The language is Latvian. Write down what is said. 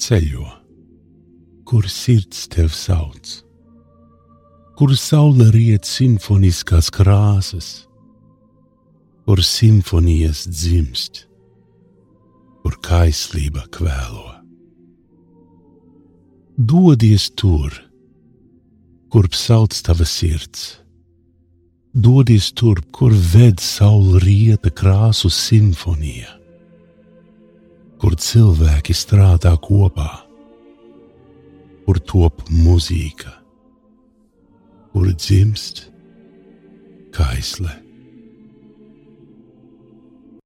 ceļo, kur sirds tev sauc, kur saule riet simfoniskās krāsas, kur simfonijas dzimst, kur kaislība kvēlo. Dodies tur, kurp sauc tava sirds, dodies tur, kur ved saule rieta krāsu simfonija, kur cilvēki strādā kopā, kur top mūzika, kur dzimst kaisle.